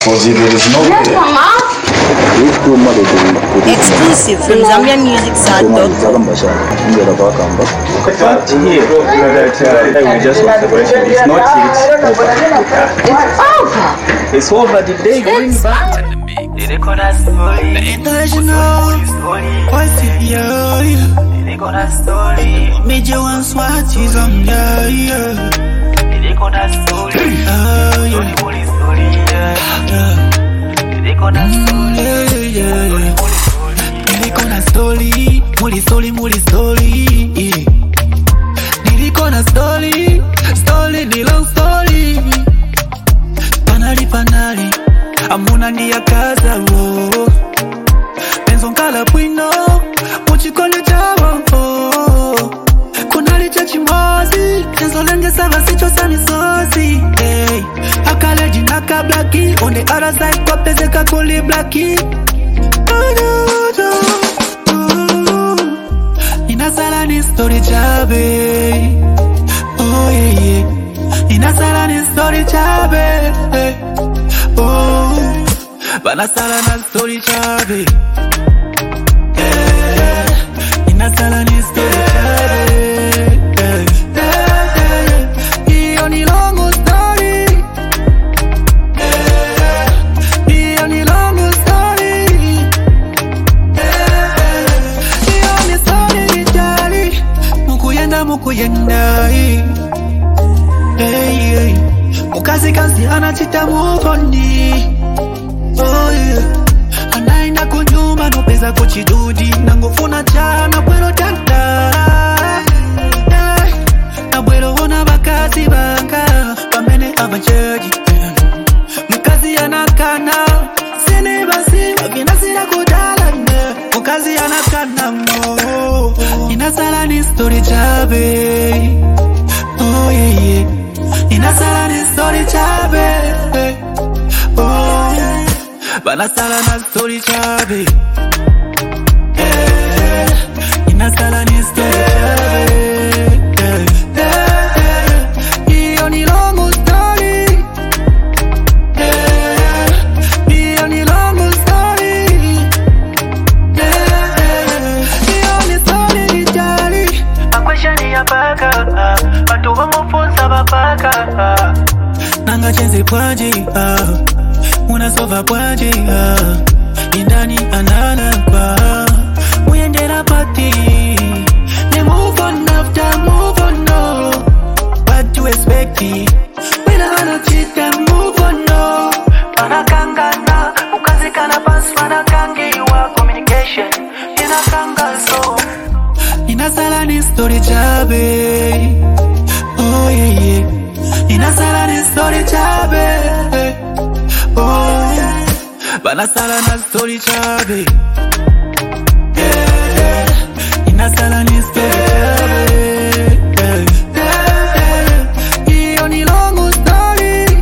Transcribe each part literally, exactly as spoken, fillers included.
Because if there is no way, exclusive from Zambia Music Side dot com. The fact here that uh, we just want separation is not yet over. It's over. It's over the day going back. The international voice, yeah, yeah. The story. Major one swat is on, yeah, yeah. The story. Oh, yeah. Yeah, yeah, yeah. Nilikona story, muli story, muli story. Nilikona story, story ni long story. Panali panali, amuna ni akaza wo. Penzo nkala pwino, uchikono chawo. Kunali chachimozi, penzo lenge sava sicho samisozi. Hey, akale jinaka blackie, on the other side kwa peze kakuli blackie. Inasala ni story chabe. Oh yeah yeah. Inasala ni story chabe. Oh, banasala na story chabe. Yeah. Inasala ni story chabe. Iyo ni long story. Iyo ni long story. Iyo ni story jali. Mukuyenda mukuyenda. Hey, hey. Mukazi kazi anachita mufoni. Oh yeah. Anaenda kunyuma nopeza kuchidudi. Nangofuna chana kwelo tanda. Hey. Na bwelo hona bakazi banga. Pamene abajaji. Mukazi anakana. Sini basi aginasira kudalana. Mukazi anakana mo. Inasala ni story chabe. Oh yeah yeah. Inasala ni story chabe. Oh, banasala na story chabe. Yeah. Inasala ni story chabe. Yeah. Iyo ni long story. Yeah. Iyo ni long story. Yeah. Iyo ni story jali. Akwesha ni yapaka. Batu wamufunza bapaka. Nanga chenze pwaji, ah. Unasova pwaji, ah. Indani anana kwa. Uyendera pati. They move on after move on, no. What to expect? When I wanna cheat them, move on, no. Panakangana, ukazikana pas panakangi wa communication. Inakanga so. Inasala ni story chabe. Oh yeah yeah. Inasala ni story chabe. Oh, banasala na story chabe. Yeah, inasala ni story chabe. Yeah, iyo ni long story.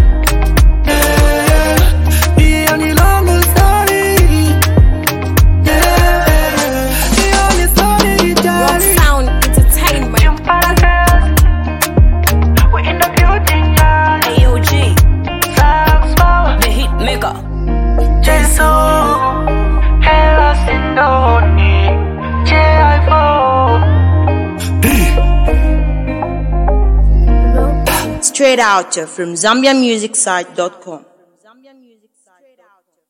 Yeah, iyo ni long story. Yeah, iyo ni story jali. Rock Sound Entertainment. A O G, the hit maker. Jesu, hela sindoni, J I four. Straight out from Zambia Music Side dot com.